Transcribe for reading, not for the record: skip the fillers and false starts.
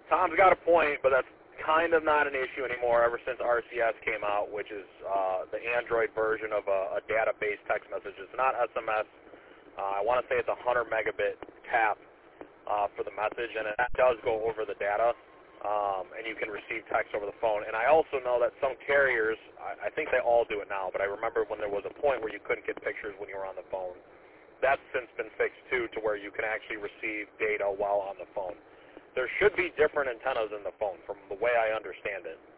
Tom's got a point, but that's kind of not an issue anymore ever since RCS came out, which is the Android version of a data-based text message. It's not SMS. I want to say it's a 100 megabit tap for the message, and that does go over the data, and you can receive text over the phone. And I also know that some carriers, I think they all do it now, but I remember when there was a point where you couldn't get pictures when you were on the phone. That's since been fixed, too, to where you can actually receive data while on the phone. There should be different antennas in the phone from the way I understand it.